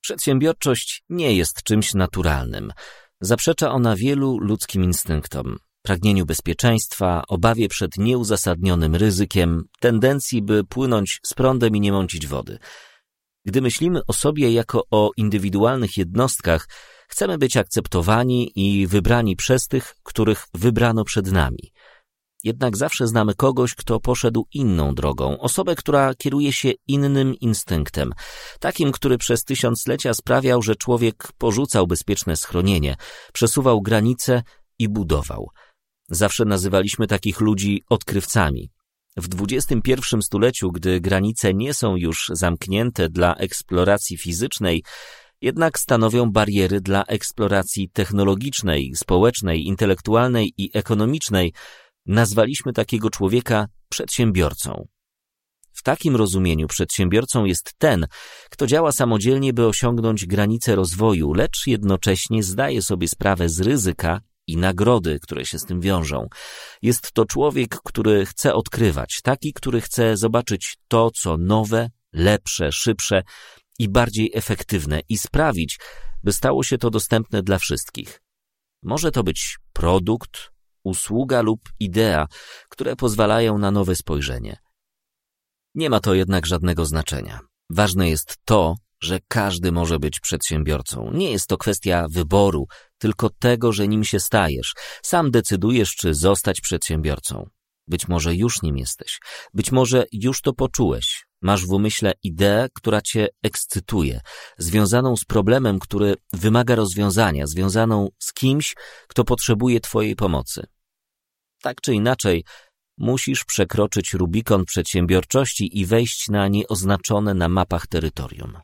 Przedsiębiorczość nie jest czymś naturalnym. Zaprzecza ona wielu ludzkim instynktom. Pragnieniu bezpieczeństwa, obawie przed nieuzasadnionym ryzykiem, tendencji, by płynąć z prądem i nie mącić wody. Gdy myślimy o sobie jako o indywidualnych jednostkach, chcemy być akceptowani i wybrani przez tych, których wybrano przed nami. Jednak zawsze znamy kogoś, kto poszedł inną drogą, osobę, która kieruje się innym instynktem, takim, który przez tysiąclecia sprawiał, że człowiek porzucał bezpieczne schronienie, przesuwał granice i budował. Zawsze nazywaliśmy takich ludzi odkrywcami. W XXI stuleciu, gdy granice nie są już zamknięte dla eksploracji fizycznej, jednak stanowią bariery dla eksploracji technologicznej, społecznej, intelektualnej i ekonomicznej, nazwaliśmy takiego człowieka przedsiębiorcą. W takim rozumieniu przedsiębiorcą jest ten, kto działa samodzielnie, by osiągnąć granice rozwoju, lecz jednocześnie zdaje sobie sprawę z ryzyka i nagrody, które się z tym wiążą. Jest to człowiek, który chce odkrywać, taki, który chce zobaczyć to, co nowe, lepsze, szybsze i bardziej efektywne i sprawić, by stało się to dostępne dla wszystkich. Może to być produkt, usługa lub idea, które pozwalają na nowe spojrzenie. Nie ma to jednak żadnego znaczenia. Ważne jest to, że każdy może być przedsiębiorcą. Nie jest to kwestia wyboru, tylko tego, że nim się stajesz. Sam decydujesz, czy zostać przedsiębiorcą. Być może już nim jesteś. Być może już to poczułeś. Masz w umyśle ideę, która cię ekscytuje, związaną z problemem, który wymaga rozwiązania, związaną z kimś, kto potrzebuje twojej pomocy. Tak czy inaczej, musisz przekroczyć Rubikon przedsiębiorczości i wejść na nieoznaczone na mapach terytorium.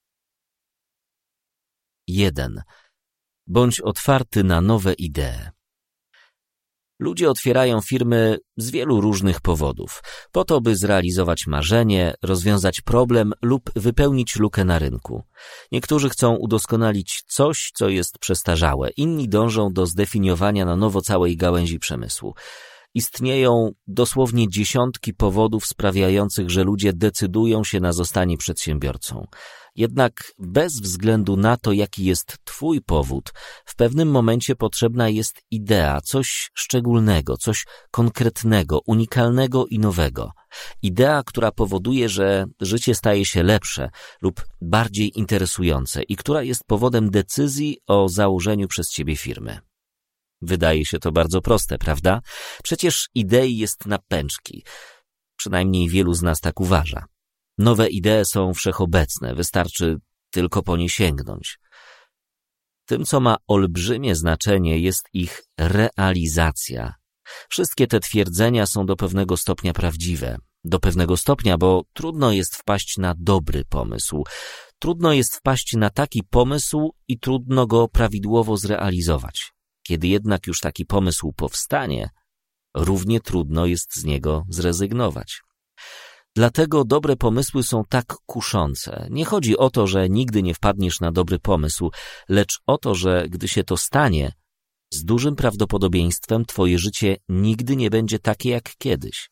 1. Bądź otwarty na nowe idee. Ludzie otwierają firmy z wielu różnych powodów, po to, by zrealizować marzenie, rozwiązać problem lub wypełnić lukę na rynku. Niektórzy chcą udoskonalić coś, co jest przestarzałe, inni dążą do zdefiniowania na nowo całej gałęzi przemysłu. Istnieją dosłownie dziesiątki powodów sprawiających, że ludzie decydują się na zostanie przedsiębiorcą. Jednak bez względu na to, jaki jest twój powód, w pewnym momencie potrzebna jest idea, coś szczególnego, coś konkretnego, unikalnego i nowego. Idea, która powoduje, że życie staje się lepsze lub bardziej interesujące i która jest powodem decyzji o założeniu przez ciebie firmy. Wydaje się to bardzo proste, prawda? Przecież idei jest na pęczki. Przynajmniej wielu z nas tak uważa. Nowe idee są wszechobecne, wystarczy tylko po nie sięgnąć. Tym, co ma olbrzymie znaczenie, jest ich realizacja. Wszystkie te twierdzenia są do pewnego stopnia prawdziwe. Do pewnego stopnia, bo trudno jest wpaść na dobry pomysł. Trudno jest wpaść na taki pomysł i trudno go prawidłowo zrealizować. Kiedy jednak już taki pomysł powstanie, równie trudno jest z niego zrezygnować. Dlatego dobre pomysły są tak kuszące. Nie chodzi o to, że nigdy nie wpadniesz na dobry pomysł, lecz o to, że gdy się to stanie, z dużym prawdopodobieństwem twoje życie nigdy nie będzie takie jak kiedyś.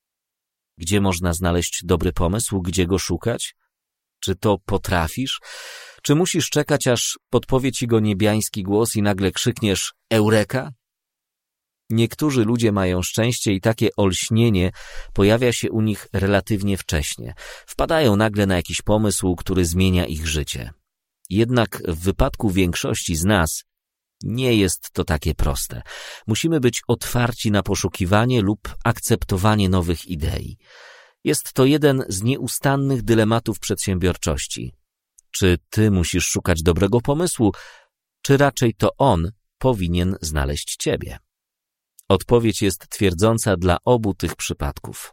Gdzie można znaleźć dobry pomysł? Gdzie go szukać? Czy to potrafisz? Czy musisz czekać, aż podpowie ci go niebiański głos i nagle krzykniesz Eureka? Niektórzy ludzie mają szczęście i takie olśnienie pojawia się u nich relatywnie wcześnie. Wpadają nagle na jakiś pomysł, który zmienia ich życie. Jednak w wypadku większości z nas nie jest to takie proste. Musimy być otwarci na poszukiwanie lub akceptowanie nowych idei. Jest to jeden z nieustannych dylematów przedsiębiorczości. Czy ty musisz szukać dobrego pomysłu, czy raczej to on powinien znaleźć ciebie? Odpowiedź jest twierdząca dla obu tych przypadków.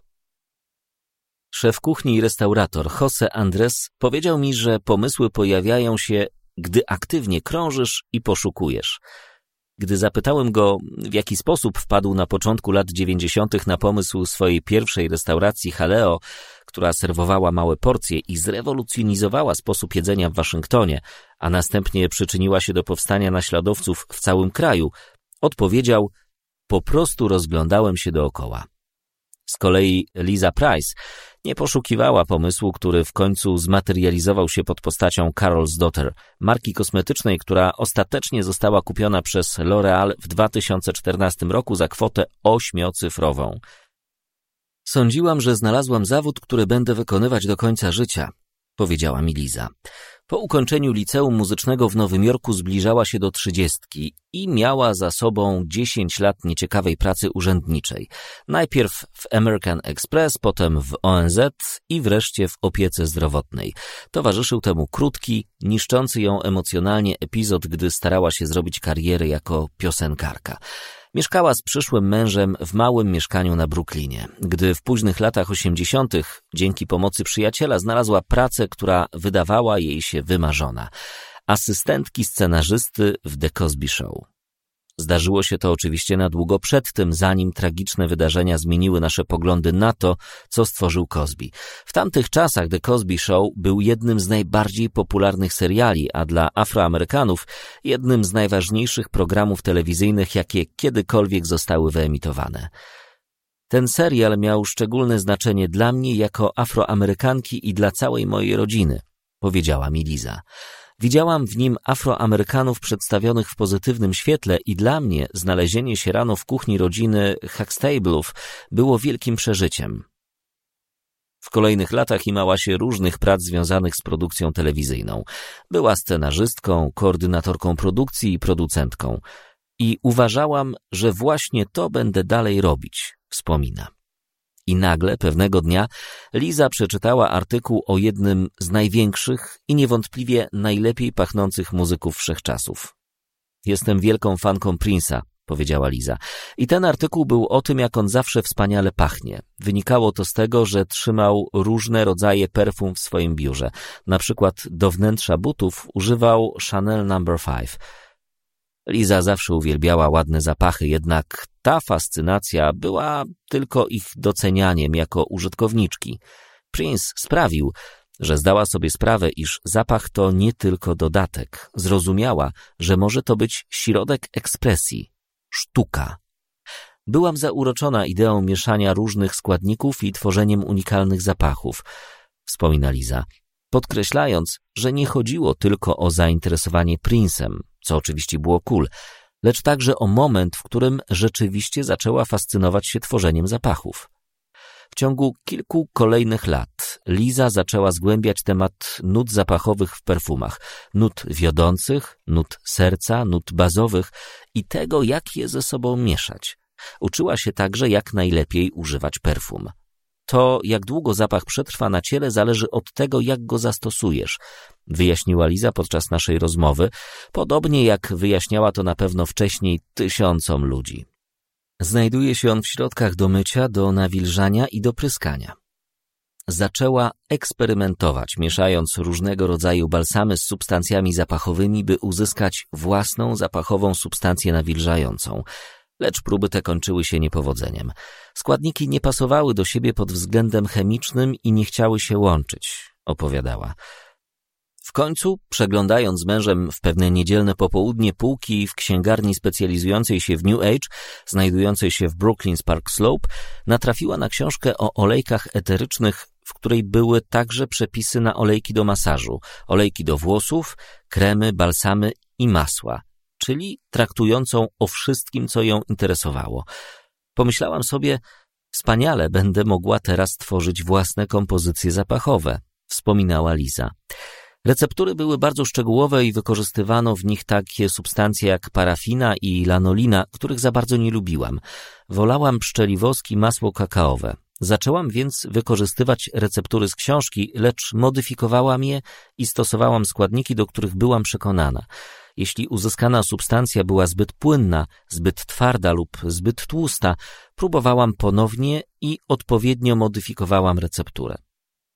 Szef kuchni i restaurator José Andrés powiedział mi, że pomysły pojawiają się, gdy aktywnie krążysz i poszukujesz. Gdy zapytałem go, w jaki sposób wpadł na początku lat 90. na pomysł swojej pierwszej restauracji Haleo, która serwowała małe porcje i zrewolucjonizowała sposób jedzenia w Waszyngtonie, a następnie przyczyniła się do powstania naśladowców w całym kraju, odpowiedział: po prostu rozglądałem się dookoła. Z kolei Liza Price nie poszukiwała pomysłu, który w końcu zmaterializował się pod postacią Carol's Daughter, marki kosmetycznej, która ostatecznie została kupiona przez L'Oréal w 2014 roku za kwotę 8-cyfrową. Sądziłam, że znalazłam zawód, który będę wykonywać do końca życia, powiedziała mi Liza. Po ukończeniu liceum muzycznego w Nowym Jorku zbliżała się do 30 i miała za sobą 10 lat nieciekawej pracy urzędniczej. Najpierw w American Express, potem w ONZ i wreszcie w opiece zdrowotnej. Towarzyszył temu krótki, niszczący ją emocjonalnie epizod, gdy starała się zrobić karierę jako piosenkarka. Mieszkała z przyszłym mężem w małym mieszkaniu na Brooklynie. Gdy w późnych latach 80. dzięki pomocy przyjaciela znalazła pracę, która wydawała jej się wymarzona. Asystentki scenarzysty w The Cosby Show. Zdarzyło się to oczywiście na długo przed tym, zanim tragiczne wydarzenia zmieniły nasze poglądy na to, co stworzył Cosby. W tamtych czasach The Cosby Show był jednym z najbardziej popularnych seriali, a dla Afroamerykanów jednym z najważniejszych programów telewizyjnych, jakie kiedykolwiek zostały wyemitowane. Ten serial miał szczególne znaczenie dla mnie jako Afroamerykanki i dla całej mojej rodziny, powiedziała mi Liza. Widziałam w nim Afroamerykanów przedstawionych w pozytywnym świetle i dla mnie znalezienie się rano w kuchni rodziny Huxtablów było wielkim przeżyciem. W kolejnych latach imała się różnych prac związanych z produkcją telewizyjną. Była scenarzystką, koordynatorką produkcji i producentką. I uważałam, że właśnie to będę dalej robić, wspomina. I nagle pewnego dnia Liza przeczytała artykuł o jednym z największych i niewątpliwie najlepiej pachnących muzyków wszechczasów. Jestem wielką fanką Prince'a, powiedziała Liza. I ten artykuł był o tym, jak on zawsze wspaniale pachnie. Wynikało to z tego, że trzymał różne rodzaje perfum w swoim biurze. Na przykład do wnętrza butów używał Chanel No. 5. Liza zawsze uwielbiała ładne zapachy, jednak ta fascynacja była tylko ich docenianiem jako użytkowniczki. Prince sprawił, że zdała sobie sprawę, iż zapach to nie tylko dodatek. Zrozumiała, że może to być środek ekspresji, sztuka. Byłam zauroczona ideą mieszania różnych składników i tworzeniem unikalnych zapachów, wspomina Liza, podkreślając, że nie chodziło tylko o zainteresowanie Prince'em, co oczywiście było cool, lecz także o moment, w którym rzeczywiście zaczęła fascynować się tworzeniem zapachów. W ciągu kilku kolejnych lat Liza zaczęła zgłębiać temat nut zapachowych w perfumach, nut wiodących, nut serca, nut bazowych i tego, jak je ze sobą mieszać. Uczyła się także, jak najlepiej używać perfum. To, jak długo zapach przetrwa na ciele, zależy od tego, jak go zastosujesz, wyjaśniła Liza podczas naszej rozmowy, podobnie jak wyjaśniała to na pewno wcześniej tysiącom ludzi. Znajduje się on w środkach do mycia, do nawilżania i do pryskania. Zaczęła eksperymentować, mieszając różnego rodzaju balsamy z substancjami zapachowymi, by uzyskać własną zapachową substancję nawilżającą. Lecz próby te kończyły się niepowodzeniem. Składniki nie pasowały do siebie pod względem chemicznym i nie chciały się łączyć, opowiadała. W końcu, przeglądając z mężem w pewne niedzielne popołudnie półki w księgarni specjalizującej się w New Age, znajdującej się w Brooklyn's Park Slope, natrafiła na książkę o olejkach eterycznych, w której były także przepisy na olejki do masażu, olejki do włosów, kremy, balsamy i masła, czyli traktującą o wszystkim, co ją interesowało. Pomyślałam sobie, wspaniale, będę mogła teraz tworzyć własne kompozycje zapachowe, wspominała Liza. Receptury były bardzo szczegółowe i wykorzystywano w nich takie substancje jak parafina i lanolina, których za bardzo nie lubiłam. Wolałam pszczeli wosk i masło kakaowe. Zaczęłam więc wykorzystywać receptury z książki, lecz modyfikowałam je i stosowałam składniki, do których byłam przekonana. Jeśli uzyskana substancja była zbyt płynna, zbyt twarda lub zbyt tłusta, próbowałam ponownie i odpowiednio modyfikowałam recepturę.